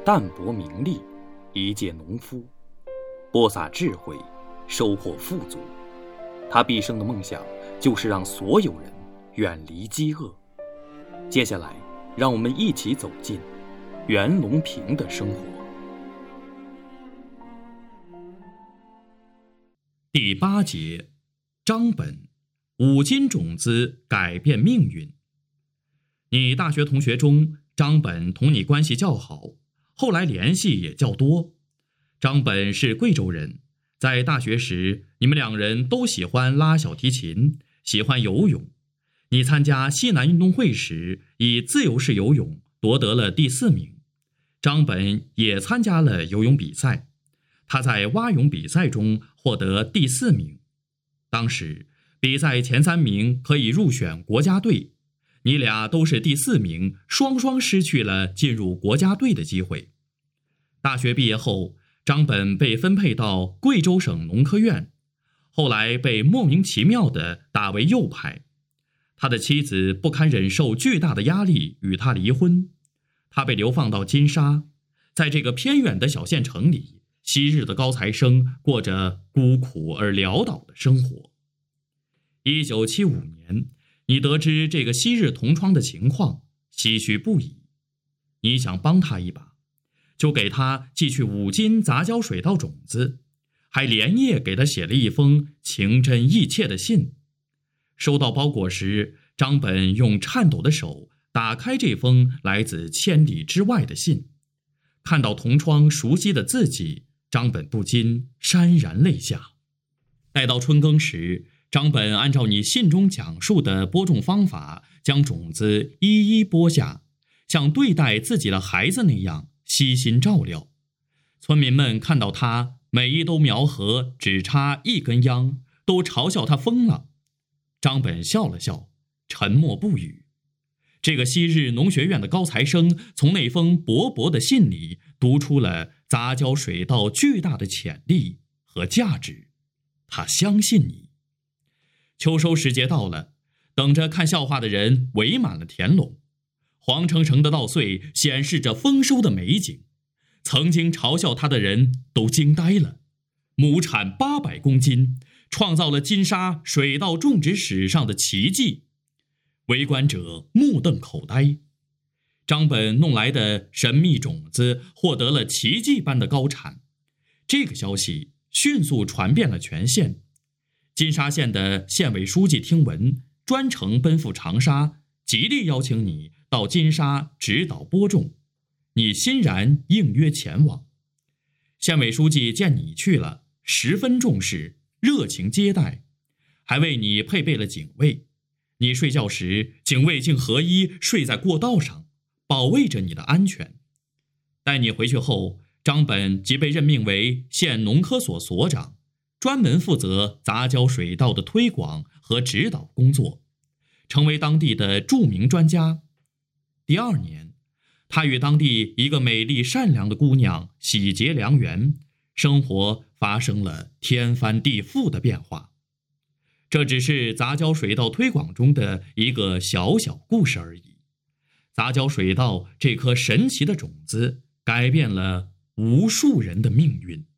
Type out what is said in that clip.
淡泊名利，一介农夫，播撒智慧，收获富足。他毕生的梦想就是让所有人远离饥饿。接下来，让我们一起走进袁隆平的生活。 第8节，张本，五金种子改变命运。你大学同学中，张本同你关系较好，后来联系也较多。张本是贵州人，在大学时，你们两人都喜欢拉小提琴，喜欢游泳。你参加西南运动会时，以自由式游泳夺得了第4名。张本也参加了游泳比赛，他在蛙泳比赛中获得第4名。当时比赛前3名可以入选国家队，你俩都是第4名，双双失去了进入国家队的机会。大学毕业后，张本被分配到贵州省农科院，后来被莫名其妙地打为右派。他的妻子不堪忍受巨大的压力，与他离婚。他被流放到金沙，在这个偏远的小县城里，昔日的高材生过着孤苦而潦倒的生活。1975年，你得知这个昔日同窗的情况，唏嘘不已。你想帮他一把，就给他寄去5斤杂交水稻种子，还连夜给他写了一封情真意切的信。收到包裹时，张本用颤抖的手打开这封来自千里之外的信，看到同窗熟悉的字迹，张本不禁潸然泪下。待到春耕时，张本按照你信中讲述的播种方法，将种子一一播下，像对待自己的孩子那样悉心照料。村民们看到他每一兜苗禾只插1根秧，都嘲笑他疯了。张本笑了笑，沉默不语。这个昔日农学院的高材生从那封薄薄的信里读出了杂交水稻巨大的潜力和价值。他相信你。秋收时节到了，等着看笑话的人围满了田垄，黄澄澄的稻穗显示着丰收的美景。曾经嘲笑他的人都惊呆了，亩产800公斤，创造了金沙水稻种植史上的奇迹。围观者目瞪口呆。张本弄来的神秘种子获得了奇迹般的高产，这个消息迅速传遍了全县。金沙县的县委书记听闻，专程奔赴长沙，极力邀请你到金沙指导播种。你欣然应约前往。县委书记见你去了，十分重视，热情接待，还为你配备了警卫。你睡觉时，警卫竟合衣睡在过道上，保卫着你的安全。带你回去后，张本即被任命为县农科所所长，专门负责杂交水稻的推广和指导工作，成为当地的著名专家。第2年，他与当地一个美丽善良的姑娘喜结良缘，生活发生了天翻地覆的变化。这只是杂交水稻推广中的一个小小故事而已。杂交水稻这颗神奇的种子改变了无数人的命运。